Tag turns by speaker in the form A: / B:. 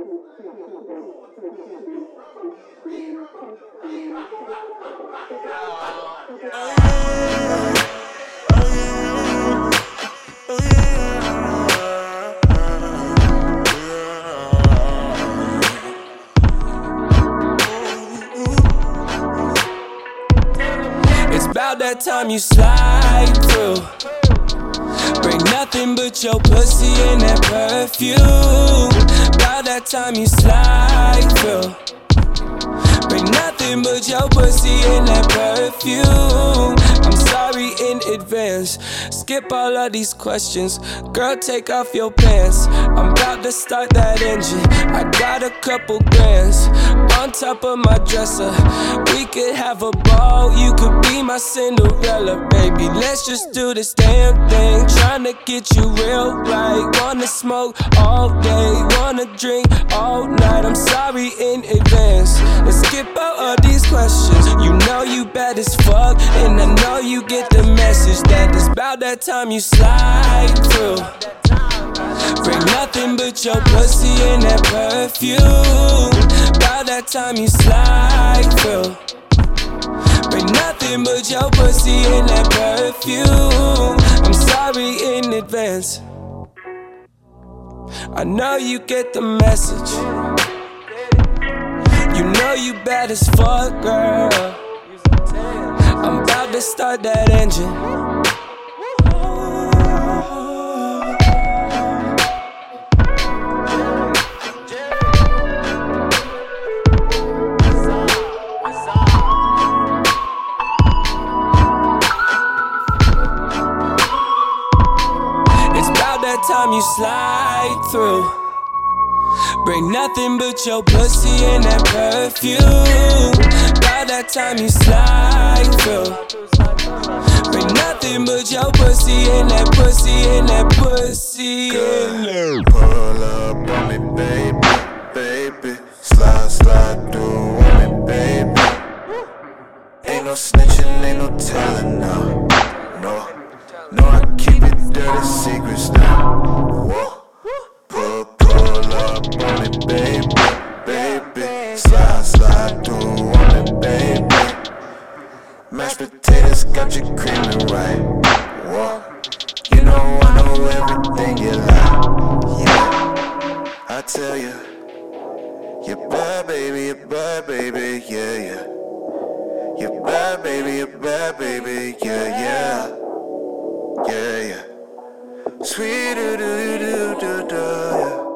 A: It's about that time you slide through. Bring nothing but your pussy and that perfume. About that time you slide through. Bring nothing but your pussy and that perfume. I'm sorry in advance. Skip all of these questions. Girl, take off your pants. I'm about to start that engine. I got a couple grands on top of my dresser. We could have a ball. You could be my Cinderella, baby. Let's just do this damn thing. Tryna get you real right. Wanna smoke all day. Wanna drink all night. I'm sorry in advance. Let's skip all of these questions. You know you bad as fuck, and I know you get the message that it's about that time you slide through. Bring nothing but your pussy and that perfume. About that time you slide through. Bring nothing but your pussy and that perfume. I'm sorry in advance. I know you get the message. You know you bad as fuck, girl. I'm about to start that engine. It's about that time you slide through. Bring nothing but your pussy and that perfume. About that time you slide through. Bring nothing but your pussy and that pussy and that pussy.
B: Girl, pull up on me, baby, baby. Slide through on me, baby. Ain't no snitching, ain't no telling now. No, I keep it dirty secrets now. Whoa. Pull up on it, baby, baby. Slide through on it, baby. Mashed potatoes got you creaming right. Whoa, you know I know everything you like. Yeah, I tell you, you're bad, baby, you're bad, baby, yeah, yeah. You're bad, baby, you're bad, baby, yeah, yeah, yeah, yeah. Sweet do do do do do, yeah.